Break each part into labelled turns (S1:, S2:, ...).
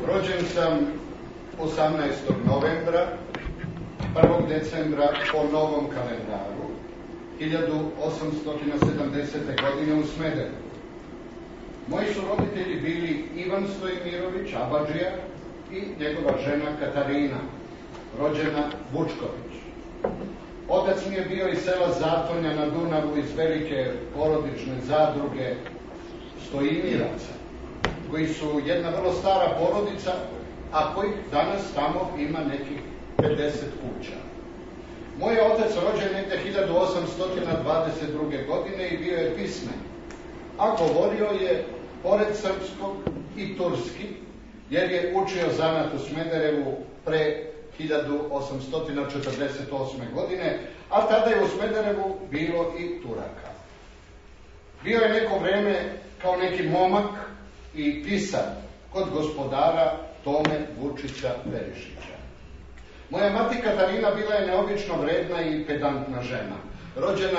S1: Rođen sam 18. novembra, 1. decembra po novom kalendaru, 1870. godine u Smederevu. Moji su roditelji bili Ivan Stojmirović, abadžija, i njegova žena Katarina, rođena Vučković. Otac mi je bio iz sela Zatonja na Dunavu, iz velike porodične zadruge Stojmiraca, koji su jedna vrlo stara porodica, a kojih danas tamo ima nekih 50 kuća. Moj otac rođen negde 1822. godine i bio je pismen, a govorio je pored srpskog i turski, jer je učio zanat u Smederevu pre 1848. godine, a tada je u Smederevu bilo i Turaka. Bio je neko vreme kao neki momak i pisar kod gospodara Tome Vučića Perišića. Moja mati Katarina bila je neobično vredna i pedantna žena. Rođena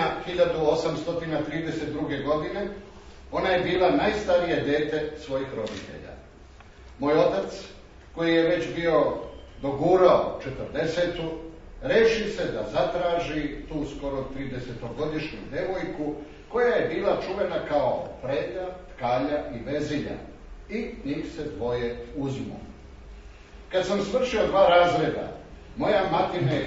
S1: 1832. godine, ona je bila najstarije dete svojih roditelja. Moj otac, koji je već bio dogurao 40-tu, reši se da zatraži tu skoro 30-godišnju devojku, koja je bila čuvena kao Predja, Tkalja i Vezilja, i njih se dvoje uzmu. Kad sam svršio 2 razreda, moja mati me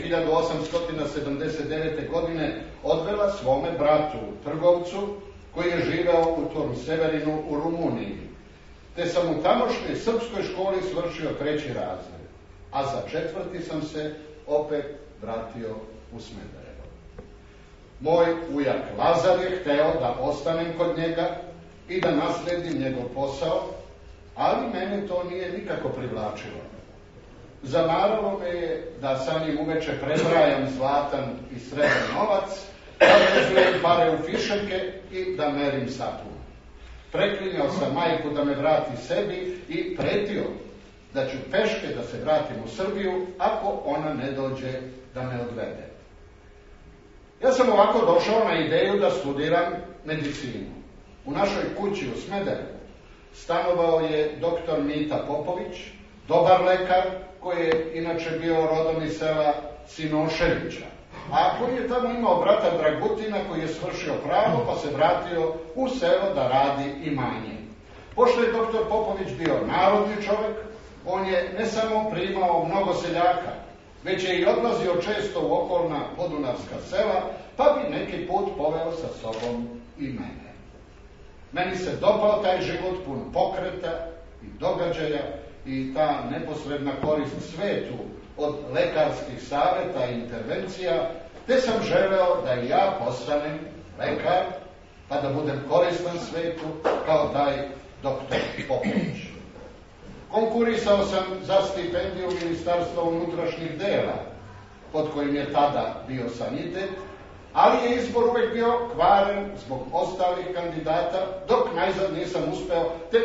S1: 1879. godine odvela svome bratu, trgovcu, koji je živeo u tom Severinu u Rumuniji, te sam u tamošnjoj srpskoj školi svršio 3. razred, a za 4. sam se opet vratio u Smederevo. Moj ujak Lazar je hteo da ostanem kod njega i da nasledim njegov posao, ali mene to nije nikako privlačilo. Zamaralo me je da sa njim uveče prebrajam zlatan i srebran novac, da vezujem pare u fišeke i da merim sapun. Preklinjao sam majku da me vrati sebi i pretio da ću peške da se vratim u Srbiju ako ona ne dođe da me odvede. Ja sam ovako došao na ideju da studiram medicinu. U našoj kući u Smederevu stanovao je doktor Mita Popović, dobar lekar, koji je inače bio rodom iz sela Sinoševića, a koji je tamo imao brata Dragutina koji je svršio pravo pa se vratio u selo da radi imanje. Pošto je doktor Popović bio narodni čovek, on je ne samo primao mnogo seljaka, već je i odlazio često u okolna podunavska sela, pa bi neki put poveo sa sobom i mene. Meni se dopao taj život pun pokreta i događaja i ta neposredna korist svetu od lekarskih saveta i intervencija, te sam želeo da i ja postanem lekar, pa da budem koristan svetu kao taj doktor Popović. Konkurisao sam za stipendiju Ministarstva unutrašnjih dela, pod kojim je tada bio sanitet, ali je izbor uvek bio kvaren zbog ostalih kandidata, dok najzad nisam uspeo tek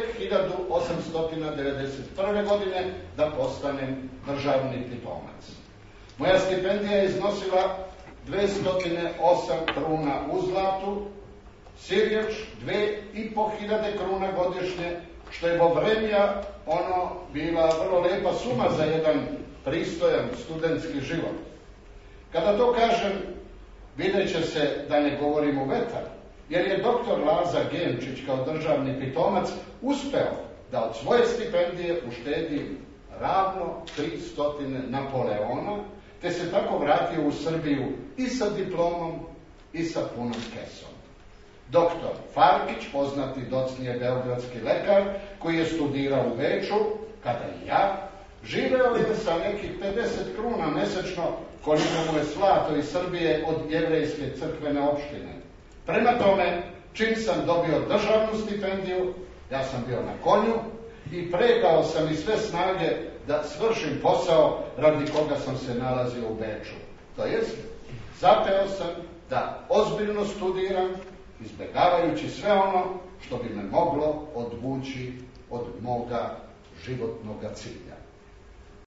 S1: 1891. godine da postanem državni diplomac. Moja stipendija je iznosila 208 kruna u zlatu, sirječ 2500 kruna godišnje, što je vo vremja bila vrlo lepa suma za jedan pristojan studentski život. Kada to kažem, vidjet će se da ne govorim u vetar, jer je doktor Laza Genčić kao državni diplomac uspeo da od svoje stipendije uštedi ravno 300 Napoleona, te se tako vratio u Srbiju i sa diplomom i sa punom kesom. Doktor Farkić, poznati docnije beogradski lekar, koji je studirao u Beču, kada i ja, živeo je sa nekih 50 kruna mesečno, koliko mu je slato iz Srbije od jevrejske crkvene opštine. Prema tome, čim sam dobio državnu stipendiju, ja sam bio na konju i pregao sam i sve snage da svršim posao radi koga sam se nalazio u Beču. To jest, zapeo sam da ozbiljno studiram, izbegavajući sve ono što bi me moglo odvući od moga životnoga cilja.